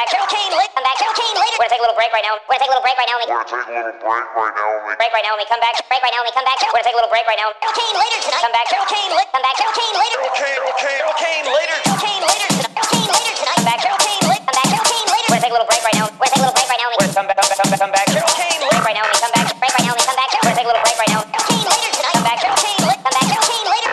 back. Come back. We're gonna take a little break right now. Break right now. We come back. Break right now. We come back. We're gonna take a little break right now. Cocaine later tonight. Come back. Cocaine later. Cocaine later tonight. Come back. Cocaine later. We're gonna take a little break right now. We're gonna take a little break right now. We're come back. Cocaine later. Break right now. We come back. Break right now. We come back. We're gonna take a little break right now. Cocaine later tonight. Come back. Cocaine later.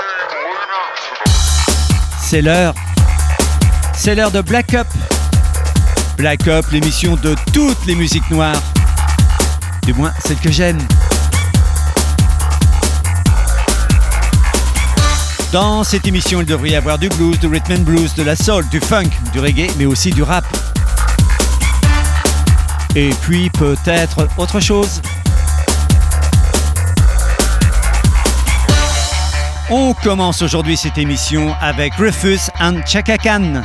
C'est l'heure. C'est l'heure de Black Up. Black Up, l'émission de toutes les musiques noires. Du moins, celle que j'aime. Dans cette émission, il devrait y avoir du blues, du rhythm and blues, de la soul, du funk, du reggae, mais aussi du rap. Et puis peut-être autre chose. On commence aujourd'hui cette émission avec Rufus and Chaka Khan.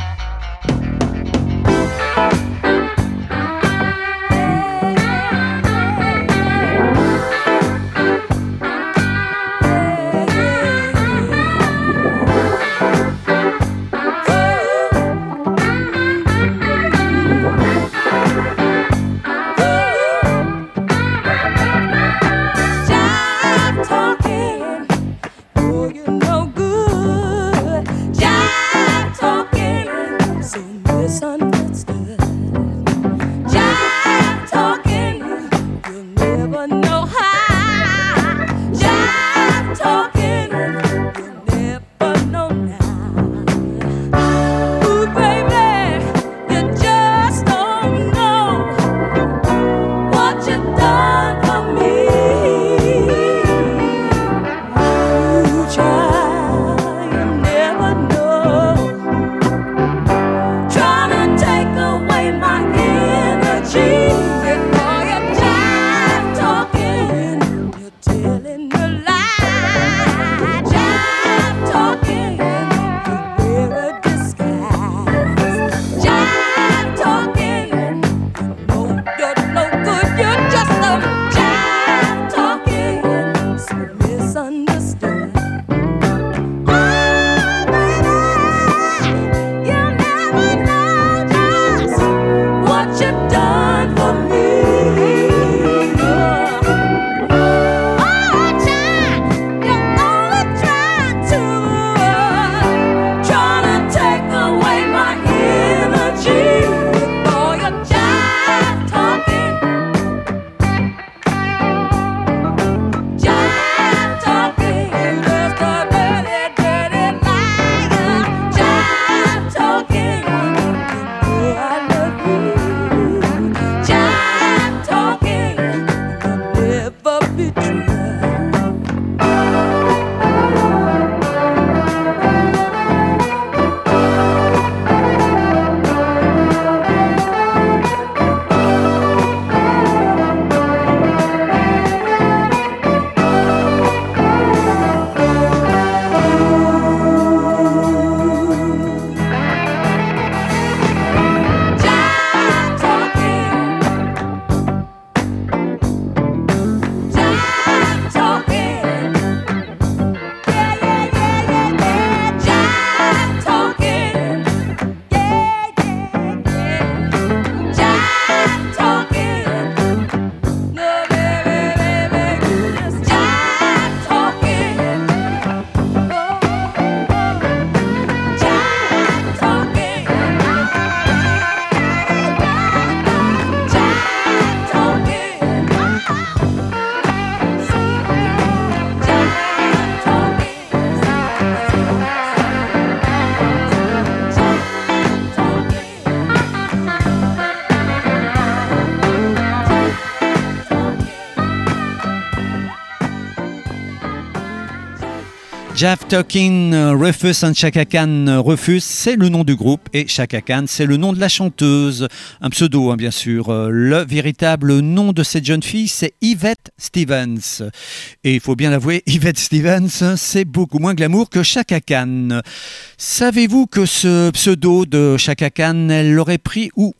Jaff Talking, Rufus and Chaka Khan. Rufus, c'est le nom du groupe et Chaka Khan, c'est le nom de la chanteuse. Un pseudo, bien sûr. Le véritable nom de cette jeune fille, c'est Yvette Stevens. Et il faut bien l'avouer, Yvette Stevens, c'est beaucoup moins glamour que Chaka Khan. Savez-vous que ce pseudo de Chaka Khan, elle l'aurait pris où ?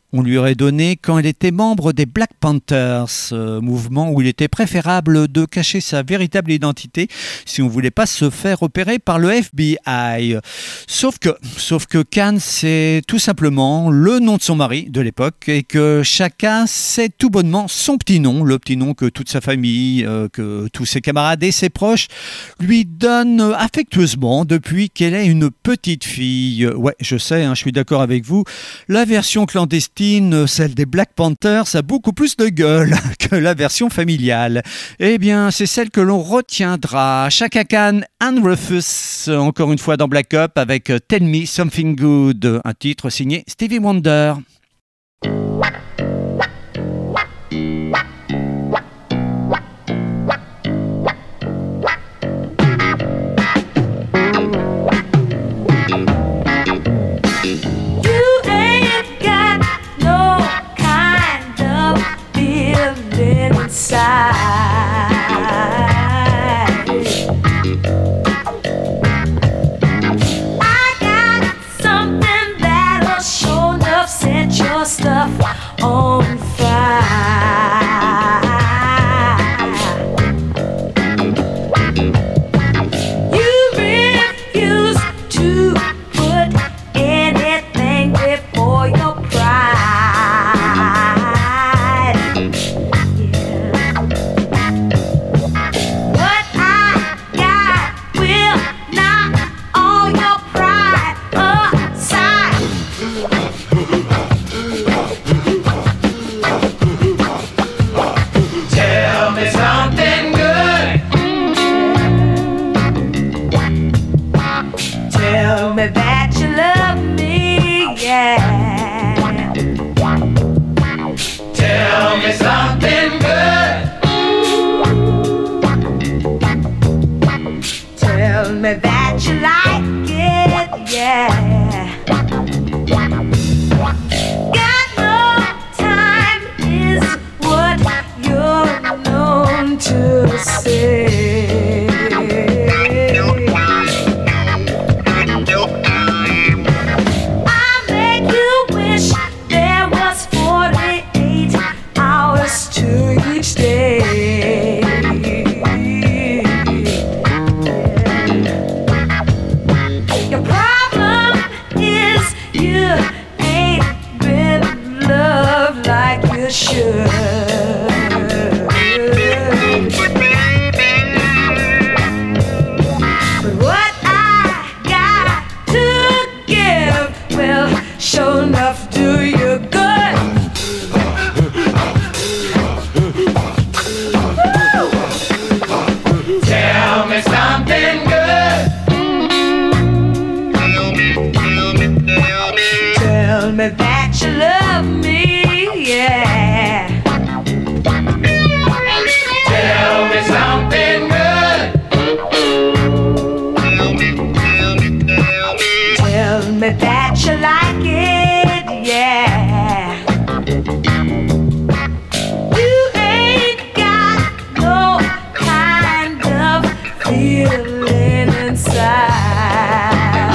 on lui aurait donné quand il était membre des Black Panthers, mouvement où il était préférable de cacher sa véritable identité si on ne voulait pas se faire repérer par le FBI. Sauf que Can, c'est tout simplement le nom de son mari de l'époque et que chacun sait tout bonnement son petit nom, le petit nom que toute sa famille, que tous ses camarades et ses proches lui donnent affectueusement depuis qu'elle est une petite fille. Ouais, je sais, je suis d'accord avec vous, la version clandestine, celle des Black Panthers, a beaucoup plus de gueule que la version familiale. Eh bien, c'est celle que l'on retiendra. Chaka Khan and Rufus, encore une fois dans Black Up avec Tell Me Something Good, un titre signé Stevie Wonder. Stuff on fire. You refuse to put anything before your pride. Yeah. What I got will knock all your pride aside. Tell me something good. Tell me that you love me, yeah. Tell me something good. Tell me that you like it, yeah. Got no time is what you're known to say. I make you wish there was 48 hours to each day. Your problem is you ain't been loved like you should. But what I got to give will sure enough do you good. Woo! Tell me something good. Tell me that you love me, yeah. Tell me something good. Tell me that you like it, yeah. You ain't got no kind of feeling inside.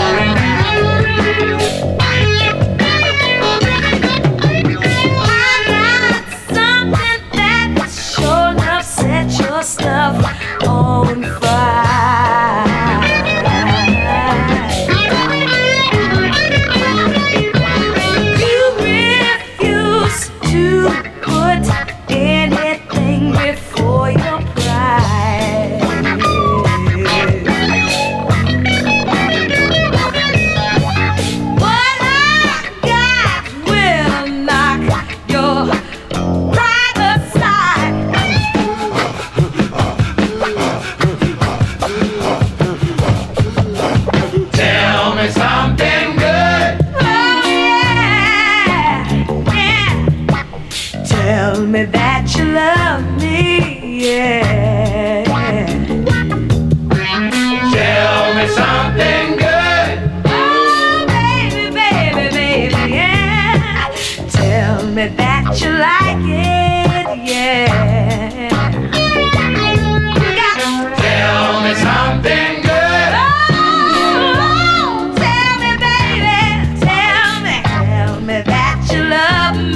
Stuff on fire. You refuse to put anything before your pride. What I got will knock your pride aside. Tell me something good. Oh yeah, yeah. Tell me that you love me, yeah. Tell me something good. Oh baby, baby, baby, yeah. Tell me that you like it, yeah. Tell me something good. Oh, tell me, baby, tell me that you love me.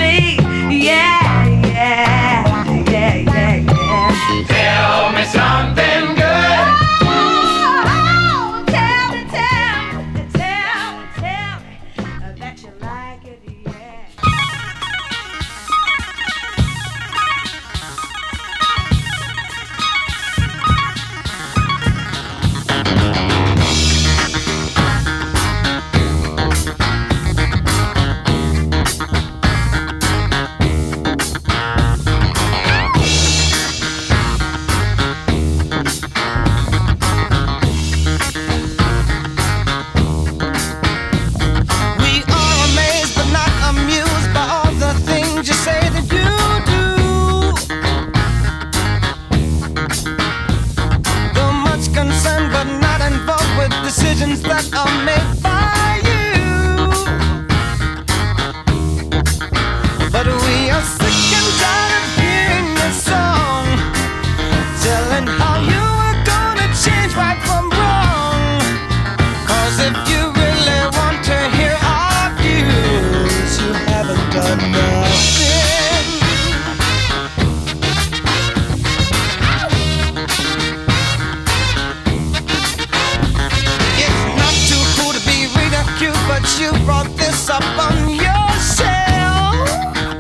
you brought this upon yourself.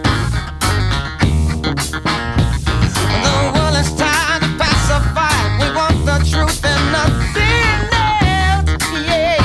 The world is tired of pacified. We want the truth and nothing else. Yeah.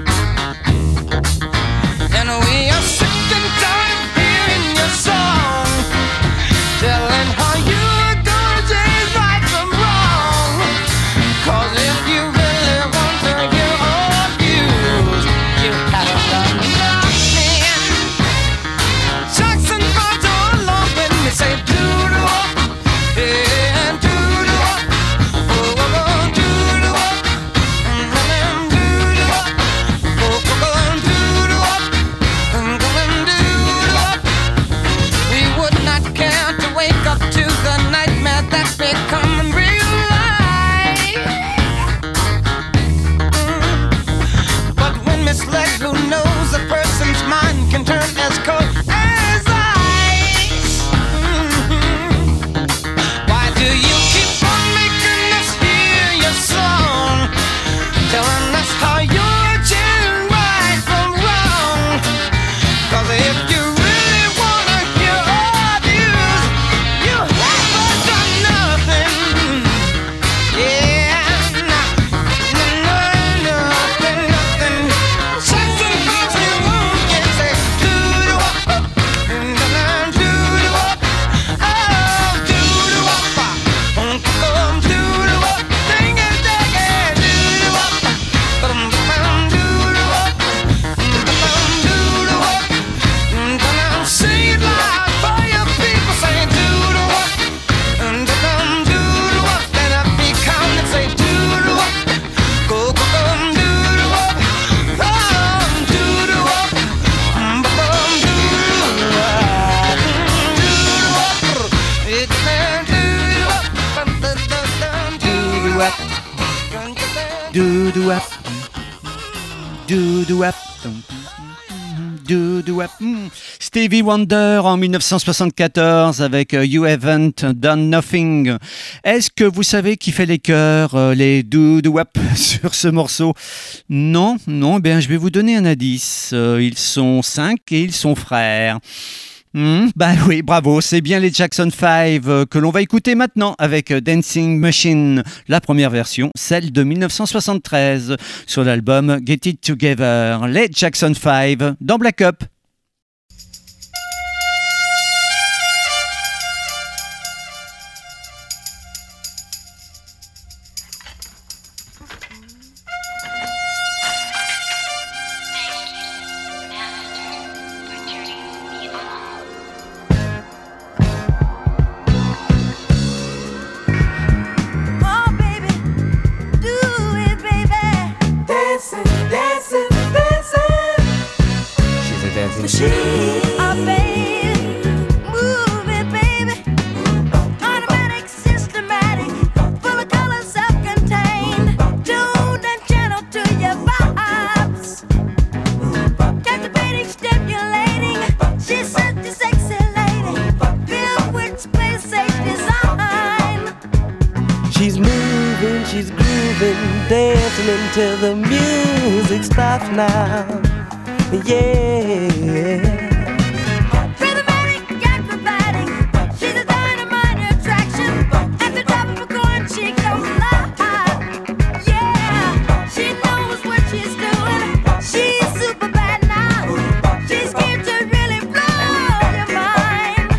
And we are sick and tired of hearing your song, telling how you're gonna change right from wrong. 'Cause if you really want to hear our views, you have done nothing. Jackson Five all along when they say doo-doo-wop, yeah, doo-doo-wop, oh, oh, oh, doo-doo-wop, doo-doo-wop, oh, oh, oh, doo-doo-wop, doo-doo-wop. We would not care to wake up to the nightmare that's becoming real life. But when misled, who knows a person's mind can turn as cold as ice. Why do you keep on making us hear your song, telling us how you're changing right from wrong? 'Cause if you really wanna hear our views, you haven't done nothing. Yeah, nothing. Jackson Five, you won't get say doo-doo-wop, doo-doo-wop, oh, doo-doo-wop, doo-doo-wop, ding-a-dang-a, doo-doo-wop, doo-doo-wop, doo-doo-wop. Say it loud for your people, say doo-doo-wop, doo-doo-wop, stand up, be calm and say doo-doo-wop, go, go, go, doo-doo-wop, oh, doo-doo-wop, ba-bum, doo-doo-wop, doo-doo-wop, it's doo-doo-wop, Doo-doo-wop, doo-doo-wop, doo-doo-wop, doo-doo-wop. Stevie Wonder en 1974 avec You Haven't Done Nothing. Est-ce que vous savez qui fait les chœurs, les doo-doo-wop sur ce morceau? Non, non, bien je vais vous donner un indice. Ils sont 5 et ils sont frères. Bah oui, bravo, c'est bien les Jackson 5 que l'on va écouter maintenant avec Dancing Machine, la première version, celle de 1973 sur l'album Get It Together. Les Jackson 5 dans Black Up. Oh, baby, do it, baby. dancing, dancing, dancing. She's a dancing Machine. Oh, baby, move it, baby. Automatic, systematic, full of color, self-contained. Tuned and channeled to your vibes. Captivating, stimulating. She's such a sexy lady. Filled with space, safe design. She's moving, she's grooving, dancing until the music stops now. Yeah. Rhythmatic, acrobatic. She's a dynamite attraction. At the top of her coin, she comes alive. Yeah, she knows what she's doing. She's super bad now. She's here to really blow your mind.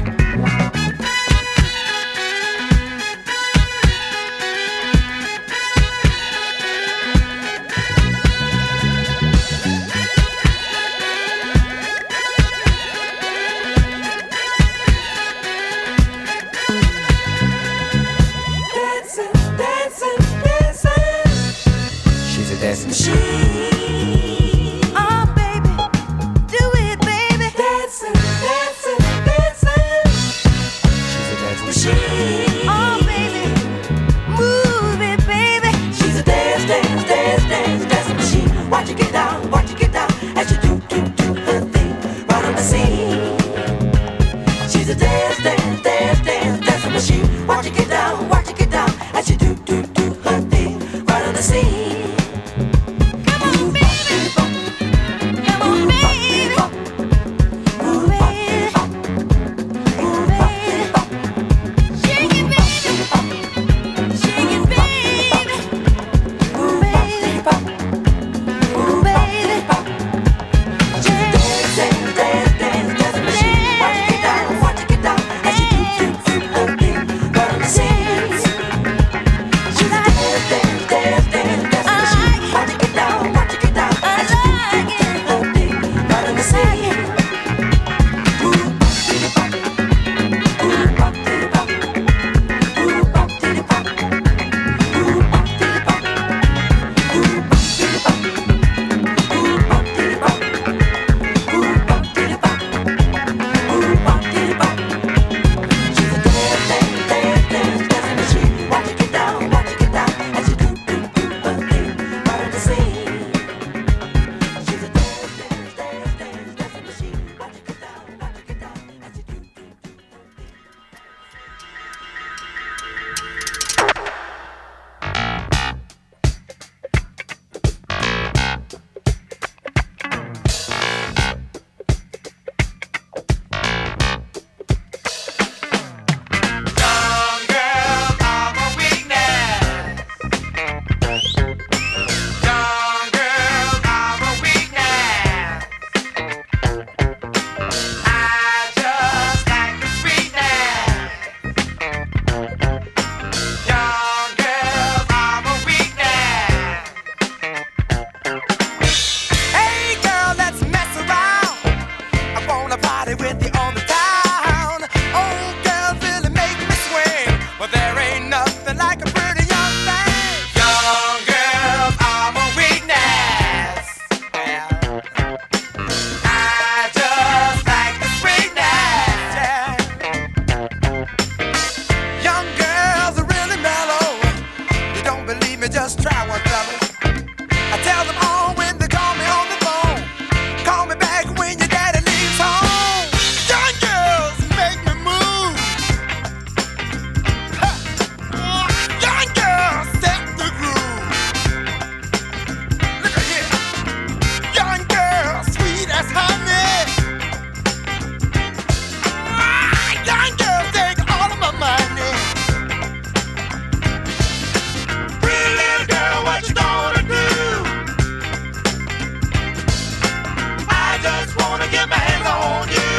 wanna get my hands on you.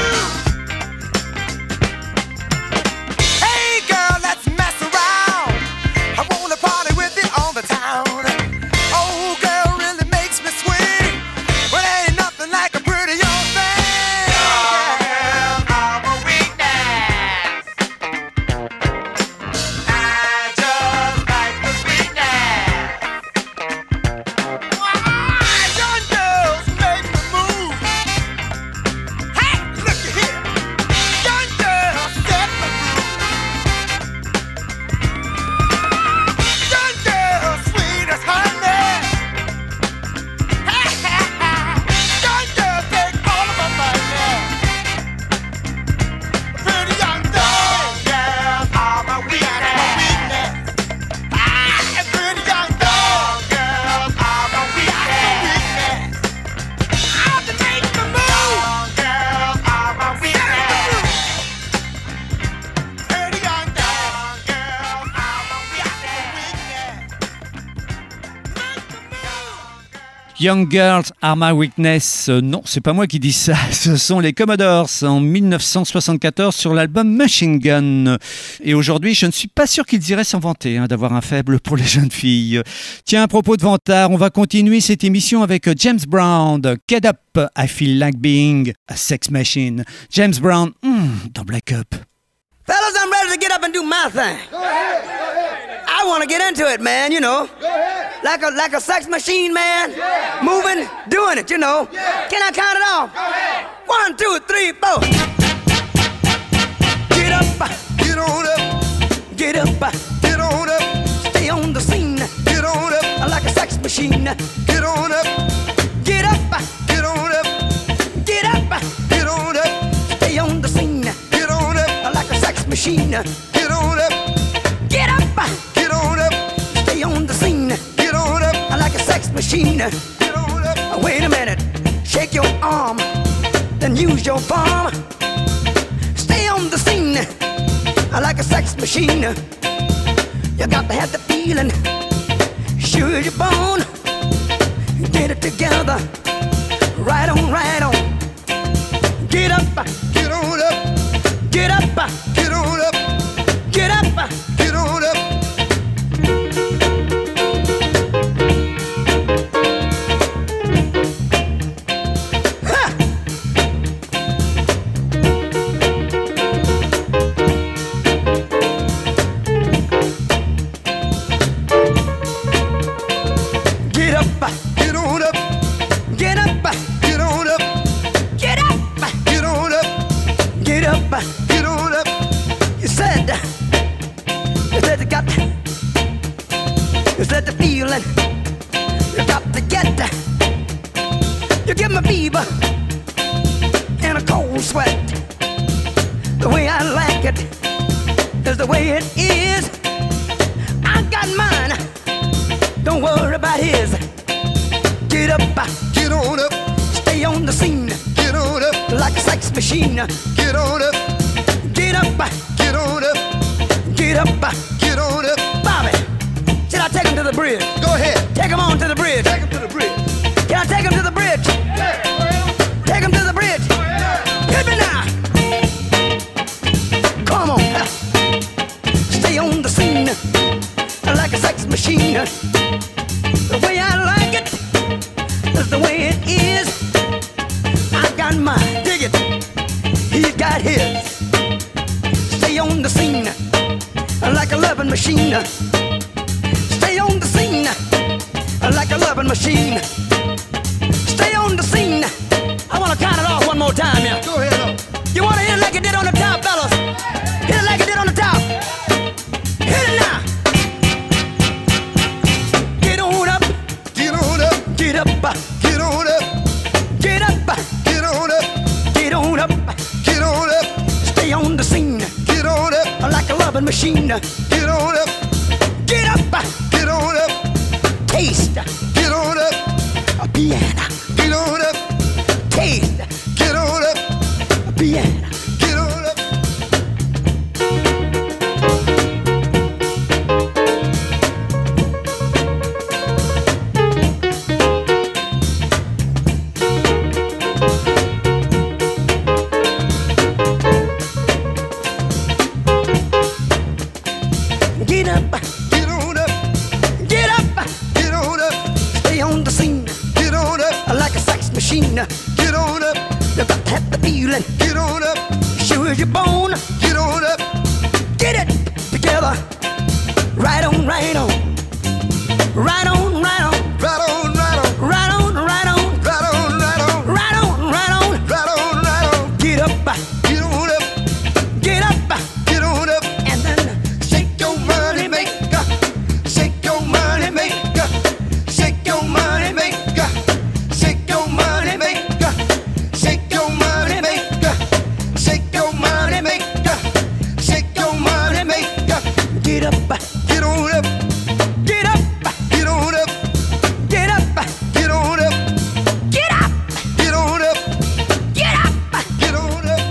Hey girl, let's mess around. I wanna party with you all the town. Oh girl, really makes me swing. But ain't nothing like a pretty young thing. Girl, I'm a weakness. I just like the sweetness. Young girls make me move. Hey, look here. Young girls set the groove. Young girls sweet as honey. Young girls take all of my money. Pretty young girls are my weakness. Pretty young girls are my weakness. I'll be making the move. Girls are my weakness. Pretty young girls are my weakness. Young Girls Are My Weakness. Non, c'est pas moi qui dis ça. Ce sont les Commodores en 1974 sur l'album Machine Gun. Et aujourd'hui, je ne suis pas sûr qu'ils iraient s'en vanter d'avoir un faible pour les jeunes filles. Tiens, à propos de vantard, on va continuer cette émission avec James Brown. Get Up, I Feel Like Being a Sex Machine. James Brown, dans Black Up. Fellas, I'm ready to get up and do my thing. I want to get into it, man, you know. Like a sex machine, man. Moving, doing it, you know. Can I count it off? 1, 2, 3, 4. Get up, Get on up, get up, get on up, stay on the scene. get on up, Like a sex machine. get on up, Get up, get on up, get up, get on up, stay on the scene. get on up, Like a sex machine. get on up, Get up, get on up, stay on the scene. get on up, Like a sex machine. get on up. Wait a minute, shake your arm, then use your palm. Stay on the scene like a sex machine. You got to have the feeling, sure as you're born. Get it together, right on, right on. Get up, Get on up, get up, get on up, get up. get on up. Ha! Get up, Get on up, get up, get on up, get up, get on up, get up. get on up. You said you got, you said the feeling, you got to get. You give me fever and a cold sweat. The way I like it is the way it is. I got mine, don't worry about his. Get up, Get on up, stay on the scene get on up, like a sex machine. get on up, Get up, get on up, get up. get on up. Bobby, should I take him to the bridge? Go ahead, Take him on to the bridge. take him to the bridge. Can I take him to the bridge? Take him to the bridge. Hit me now. Come on. Stay on the scene like a sex machine. The way I like it is the way it is. I got mine. Dig it. He's got his. Stay on the scene like a loving machine. Stay on the scene like a loving machine. Stay on the scene. I want to count it off one more time, yeah. Go ahead up. You want to hit it like it did on the top, fellas? Hit it like it did on the top. Hit it now. Get on up, Get on up, get up, get on up, get up, get on up, get on up. get on up, Stay on the scene get on up, like a loving machine. get on up, Get up, get on up, taste get on up, a piano. get on up, Taste get on up, a piano. get on up. You got to have the feeling. Get on up, Sure as you're born. get on up, Get it together. Right on, right on. Right on, right on. right on, right on, Right on, right on. right on, right on, Right on, right on. right on, right on. Get up, Get on up, get up, get on up. and then Shake your money maker, shake your money maker, shake your money maker, shake your money maker, shake your money maker, shake your money maker, shake your money maker. get up, Get on up, get up, get on up, get up, get on up, get up, get on up, get up. get on up.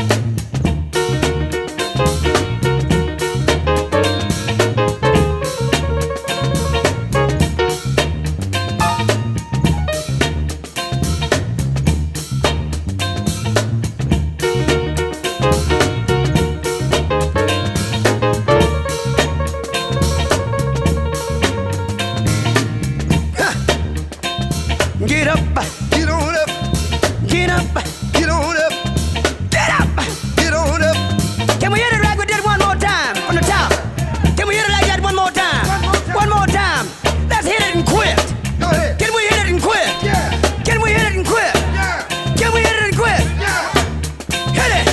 Get up, Get on up, get up, get on up, get up. get on up. Can we hit it like we did one more time from the top? Can we hit it like that one more time? One more time. Let's hit it and quit. Go ahead. Can we hit it and quit? Yeah, Can we hit it and quit? yeah, Can we hit it and quit? yeah. Hit it.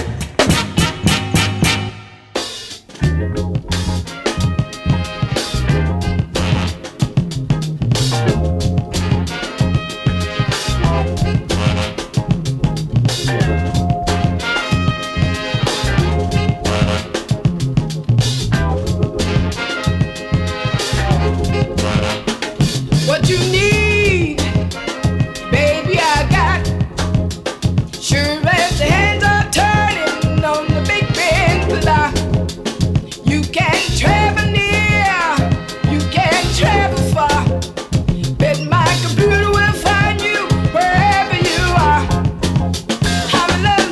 What you need, baby, I got. Sure as the hands are turning on the big peninsula. You can travel near, you can travel far. Bet my computer will find you wherever you are. I'm a love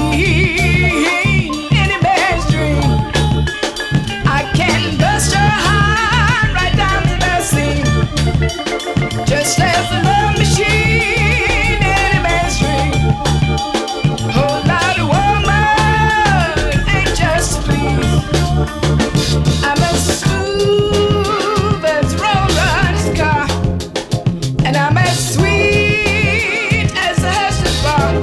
machine, any man's dream. I can bust your heart right down to the seam. Just as a love machine, any man's dream. Whole lot of woman ain't just to please. I'm as smooth as Roland's car, and I'm as sweet as a Hessian bar.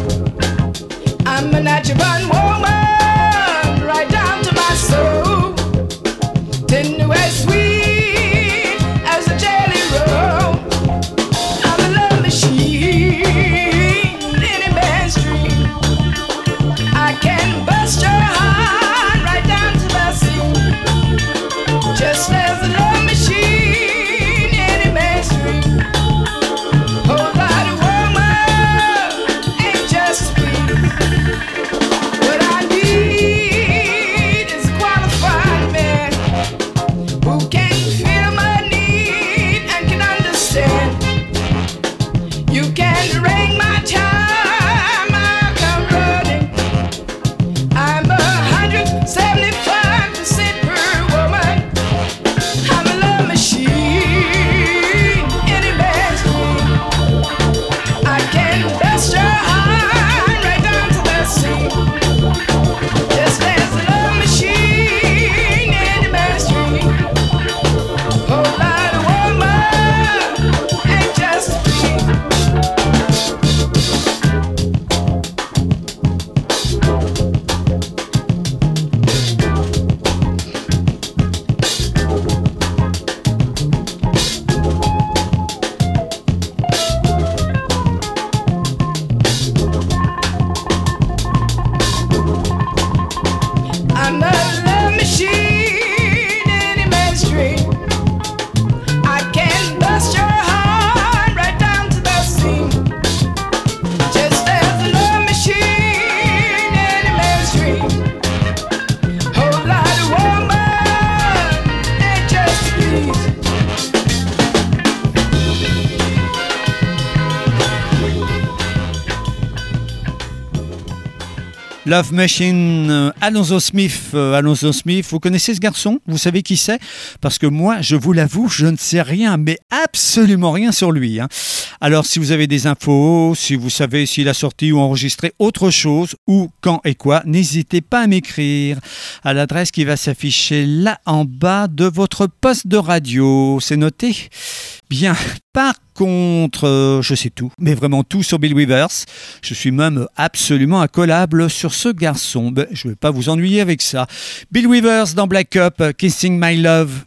I'm a natural woman, right down to my soul. Tender as sweet as a jelly roll. I'm a love machine, any man's dream. I can bust your heart right down to the seam. Just as a love machine, any man's dream. Whole lot of woman ain't just to please. What I need is a qualified man who can feel my need and can understand. You can ring my chime, I'll come running. I'm a Love Machine, Alonzo Smith. Alonzo Smith, vous connaissez ce garçon? Vous savez qui c'est? Parce que moi, je vous l'avoue, je ne sais rien, mais absolument rien sur lui. Alors, si vous avez des infos, si vous savez s'il a sorti ou enregistré autre chose, ou quand et quoi, n'hésitez pas à m'écrire à l'adresse qui va s'afficher là en bas de votre poste de radio. C'est noté? Bien. Par contre, je sais tout, mais vraiment tout sur Bill Withers. Je suis même absolument incollable sur ce garçon. Ben, je ne vais pas vous ennuyer avec ça. Bill Withers dans Black Up, Kissing My Love.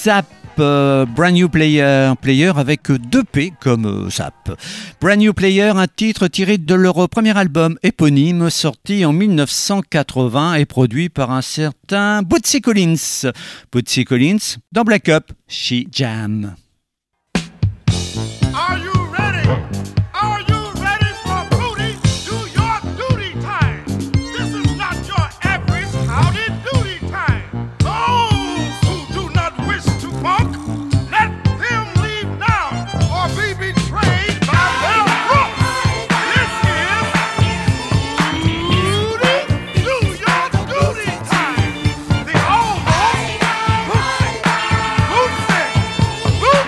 Zap. Brand New Player avec 2 P comme Zap. Brand New Player, un titre tiré de leur premier album éponyme sorti en 1980 et produit par un certain Bootsy Collins. Bootsy Collins dans Black Up, She Jam. Are you ready? Are you ready for booty? Do your duty time. This is not your average howdy doody time. Those who do not wish to funk, let them leave now or be betrayed by their crook. This is duty. Do your duty time. The almost bootsy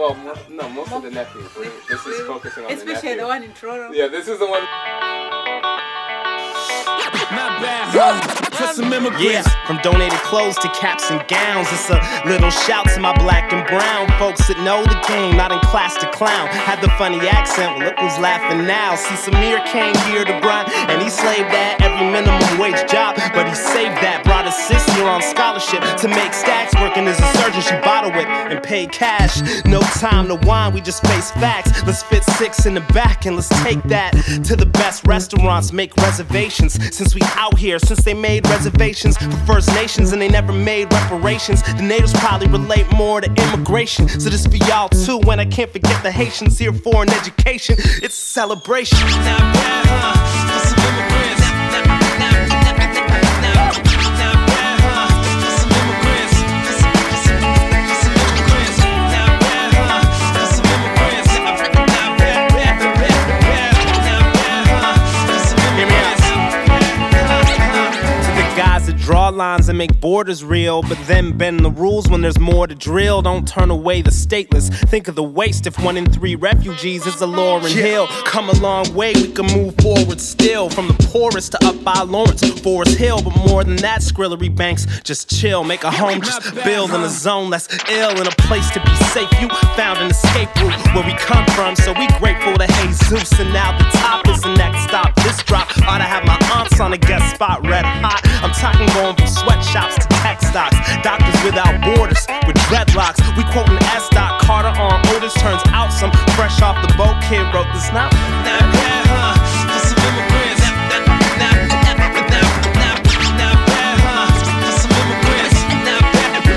Well, no, most of the nephews. This is focusing on the Especially nephew. the one in Toronto. Yeah, this is the one. Not bad, huh? For some immigrants. Yeah, from donated clothes to caps and gowns. It's a little shout to my black and brown folks that know the game, not in class to clown. Had the funny accent, well, look who's laughing now. See, Samir came here to grind, and he slaved at every minimum wage job. But he saved that, brought his sister on scholarship to make stacks, working as a surgeon. She bottle whipped and paid cash. No time to whine, we just face facts. Let's fit 6 in the back and let's take that to the best restaurants, make reservations. Since we out here, since they made reservations for First Nations and they never made reparations, the natives probably relate more to immigration. So this for y'all too, when I can't forget the Haitians here for an education. It's a celebration. Not bad, huh? For some immigrants. Draw lines and make borders real, but then bend the rules when there's more to drill. Don't turn away the stateless. Think of the waste if 1 in 3 refugees is a Lauryn Hill. Come a long way, we can move forward still. From the poorest to up by Lawrence, Forest Hill. But more than that, Skrillary Banks, just chill. Make a home, just build in a zone less ill. In a place to be safe, you found an escape route where we come from. So we grateful to Jesus. And now the top is the next stop. This drop ought to have my aunts on a guest spot, red hot. I'm talking going from sweatshops to tech stocks. Doctors without borders with dreadlocks. We quoting S. Carter on Otis. Turns out some fresh off the boat kid wrote this. Not bad, huh? For some immigrants. Not bad, huh? For some immigrants. Not bad, huh?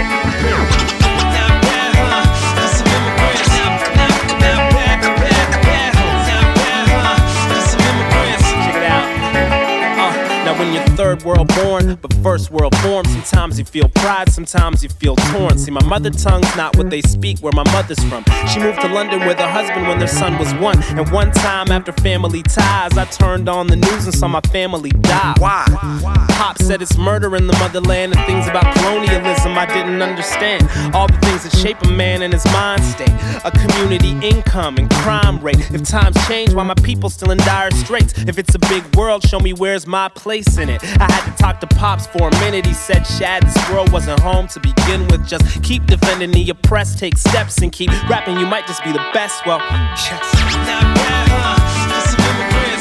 For some immigrants. Not bad, huh? For some immigrants. Check it out. Now when you're third world born, but first world form, sometimes you feel pride, sometimes you feel torn. See, my mother tongue's not what they speak where my mother's from. She moved to London with her husband when their son was 1. And one time after family ties, I turned on the news and saw my family die. Why? Pop said it's murder in the motherland and things about colonialism I didn't understand. All the things that shape a man in his mind state. A community income and crime rate. If times change, why my people still in dire straits? If it's a big world, show me where's my place in it. I had to talk to Pops for a minute. He said, Shad, this world wasn't home to begin with. Just keep defending the oppressed, take steps and keep rapping. You might just be the best. Well, yes. Not bad, huh? For some immigrants.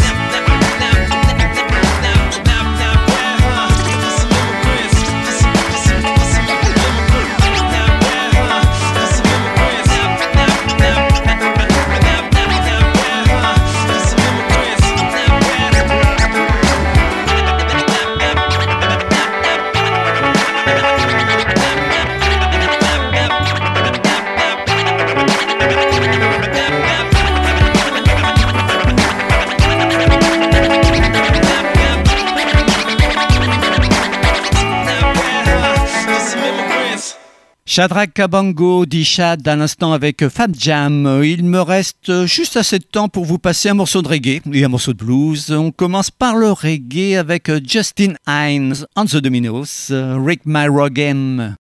Shadrack Kabango dit Chad à l'instant avec Fab Jam. Il me reste juste assez de temps pour vous passer un morceau de reggae et un morceau de blues. On commence par le reggae avec Justin Hines on the Dominoes, Rick My Rogan.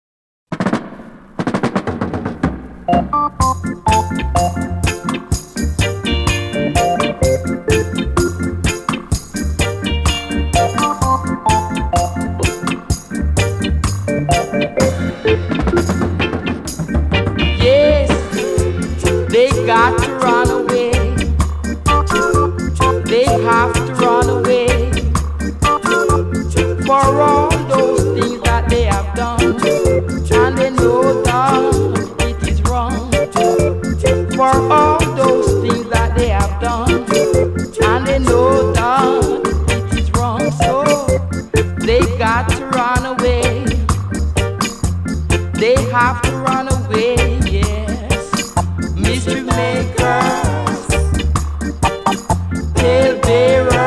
Got to run away. They have to run away for all those things that they have done, and they know that it is wrong. For all those things that they have done, and they know that it is wrong. So they got to run away. They have to run away. Mischief makers till they run.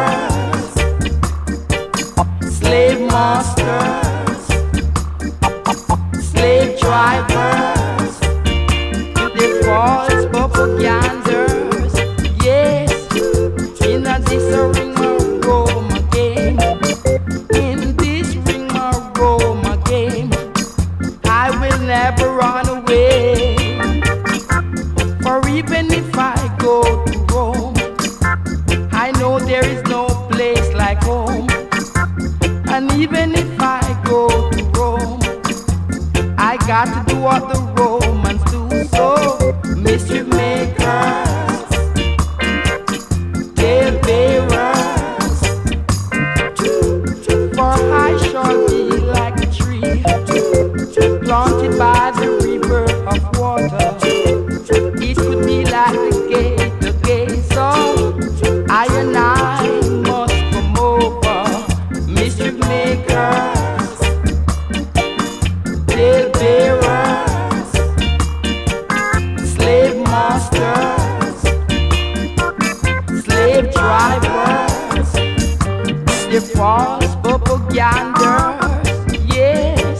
slave masters, slave drivers, the false propaganda. Yes.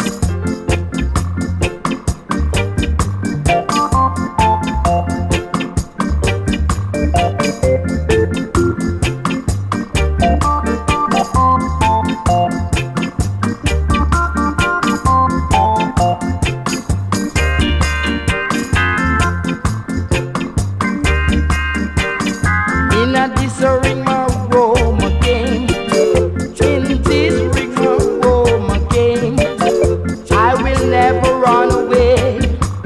In a this ring of Rome again, in this ring of Rome again, I will never run away.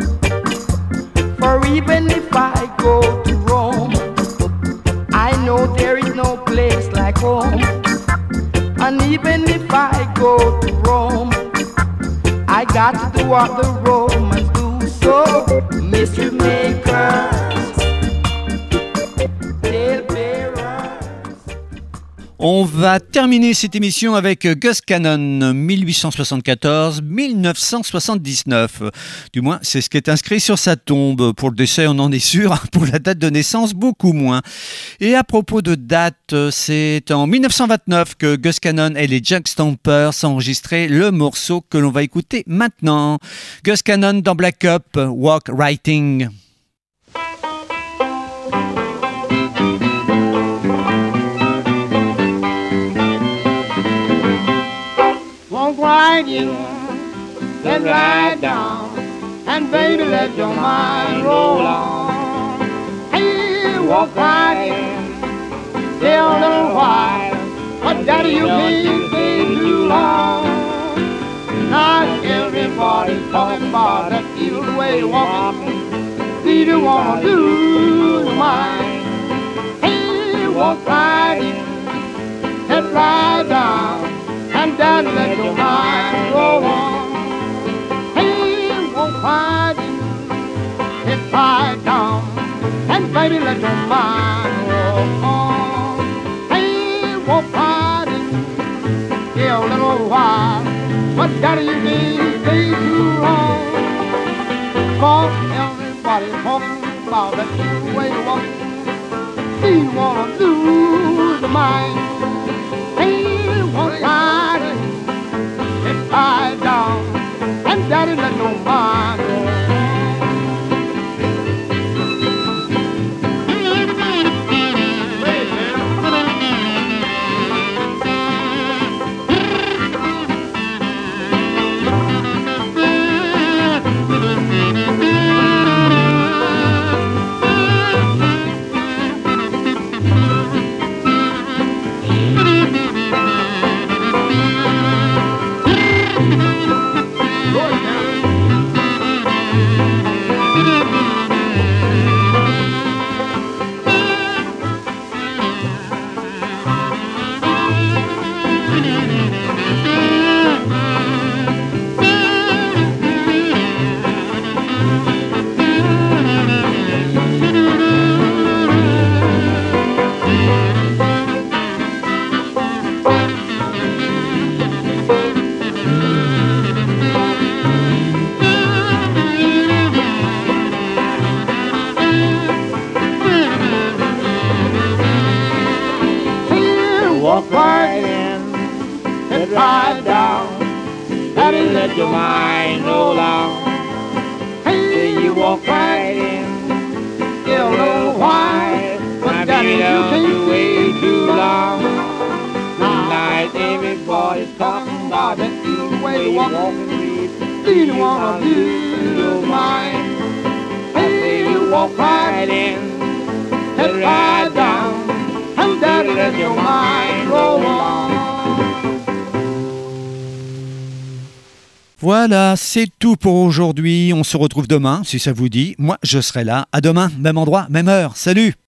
For even if I go to Rome, I know there is no place like home. And even if I go to Rome, I got to do what the Romans do. So, mystery makers, tale bearers. On va terminer cette émission avec Gus Cannon, 1874-1979. Du moins, c'est ce qui est inscrit sur sa tombe. Pour le décès, on en est sûr. Pour la date de naissance, beaucoup moins. Et à propos de date, c'est en 1929 que Gus Cannon et les Jug Stompers ont enregistré le morceau que l'on va écouter maintenant. Gus Cannon dans Black Up, Walk Writing. Walk right in, then ride down, and baby let your mind roll on. Hey, walk right in, stay a little while, but daddy you can't stay too long. Not everybody's talking about that evil way of walking. Do you wanna do the mine? Hey, walk right in, then ride down, and then let your mind roll on. Hey, walk right in, hit right down, and baby let your mind roll on. Hey, walk right in, stay a little while, but daddy you can't stay too long. Cause everybody's talking about that new way to walk. Do you wanna lose the mind? Hey, walk right in, hit right down, and daddy let no mind roll on. Walk right in, sit right down, daddy let your mind roll out. Hey, you walk right in, get a little while, but daddy you can't wait too long. Tonight everybody's talking about that new way to walk. Do you wanna do your mind? Hey, you walk right in, sit right down, and daddy let your mind roll on. Voilà, c'est tout pour aujourd'hui. On se retrouve demain, si ça vous dit. Moi, je serai là. À demain, même endroit, même heure. Salut!